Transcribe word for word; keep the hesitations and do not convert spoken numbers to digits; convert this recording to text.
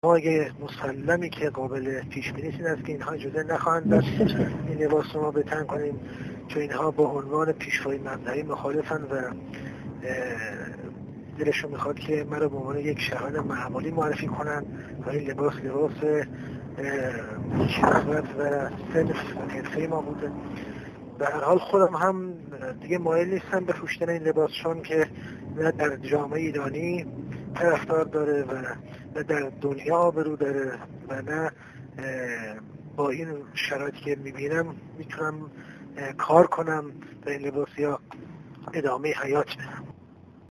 اگه مسلمی که قابل پیش بینی این است که اینها اجازه نخواهند داشت این لباس رو ما به تن کنیم، چون اینها با عنوان پیشوای مذهبی مخالفن و دلشون میخواد که مرا به عنوان یک شهروند معمولی معرفی کنن و این لباس لباس شهوت و صنف و حرفه ما بوده. به هر حال خودم هم دیگه مایل نیستم به پوشیدن این لباس، چون که نه در جامعه ایرانی طرفدار داره و نه در دنیا آبرو داره و نه با این شرایطی که میبینم میتونم کار کنم در این لباس یا ادامه حیات بدم.